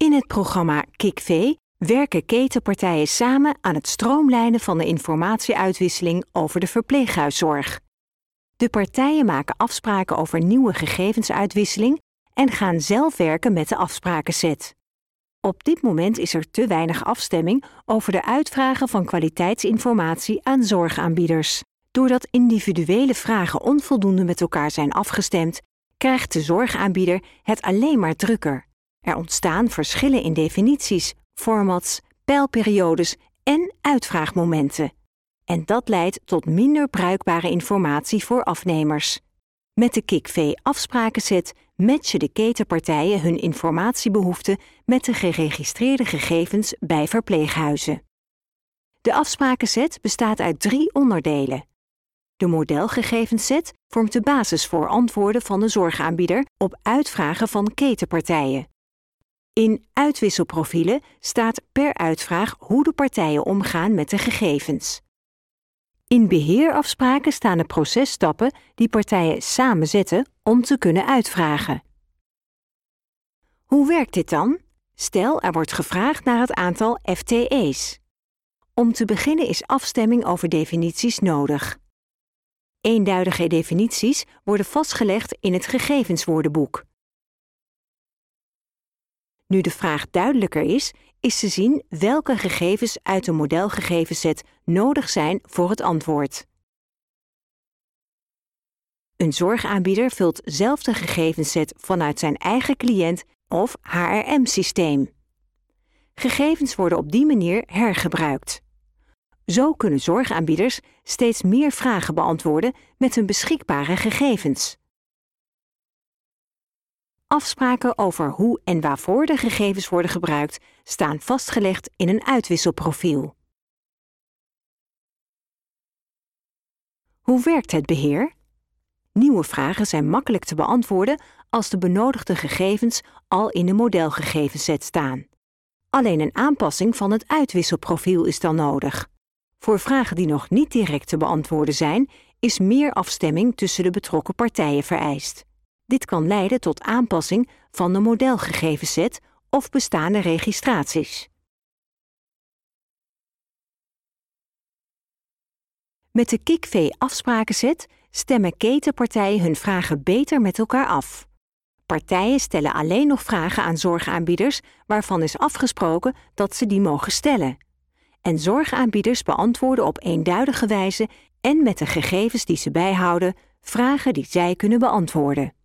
In het programma KIKV werken ketenpartijen samen aan het stroomlijnen van de informatieuitwisseling over de verpleeghuiszorg. De partijen maken afspraken over nieuwe gegevensuitwisseling en gaan zelf werken met de afsprakenset. Op dit moment is er te weinig afstemming over de uitvragen van kwaliteitsinformatie aan zorgaanbieders. Doordat individuele vragen onvoldoende met elkaar zijn afgestemd, krijgt de zorgaanbieder het alleen maar drukker. Er ontstaan verschillen in definities, formats, peilperiodes en uitvraagmomenten. En dat leidt tot minder bruikbare informatie voor afnemers. Met de KIKV-afsprakenset matchen de ketenpartijen hun informatiebehoeften met de geregistreerde gegevens bij verpleeghuizen. De afsprakenset bestaat uit 3 onderdelen. De modelgegevensset vormt de basis voor antwoorden van de zorgaanbieder op uitvragen van ketenpartijen. In uitwisselprofielen staat per uitvraag hoe de partijen omgaan met de gegevens. In beheerafspraken staan de processtappen die partijen samen zetten om te kunnen uitvragen. Hoe werkt dit dan? Stel, er wordt gevraagd naar het aantal FTE's. Om te beginnen is afstemming over definities nodig. Eenduidige definities worden vastgelegd in het gegevenswoordenboek. Nu de vraag duidelijker is te zien welke gegevens uit de modelgegevenset nodig zijn voor het antwoord. Een zorgaanbieder vult zelf de gegevensset vanuit zijn eigen cliënt of HRM-systeem. Gegevens worden op die manier hergebruikt. Zo kunnen zorgaanbieders steeds meer vragen beantwoorden met hun beschikbare gegevens. Afspraken over hoe en waarvoor de gegevens worden gebruikt staan vastgelegd in een uitwisselprofiel. Hoe werkt het beheer? Nieuwe vragen zijn makkelijk te beantwoorden als de benodigde gegevens al in de modelgegevenset staan. Alleen een aanpassing van het uitwisselprofiel is dan nodig. Voor vragen die nog niet direct te beantwoorden zijn, is meer afstemming tussen de betrokken partijen vereist. Dit kan leiden tot aanpassing van de modelgegevenset of bestaande registraties. Met de KIKV-afsprakenset stemmen ketenpartijen hun vragen beter met elkaar af. Partijen stellen alleen nog vragen aan zorgaanbieders waarvan is afgesproken dat ze die mogen stellen. En zorgaanbieders beantwoorden op eenduidige wijze en met de gegevens die ze bijhouden vragen die zij kunnen beantwoorden.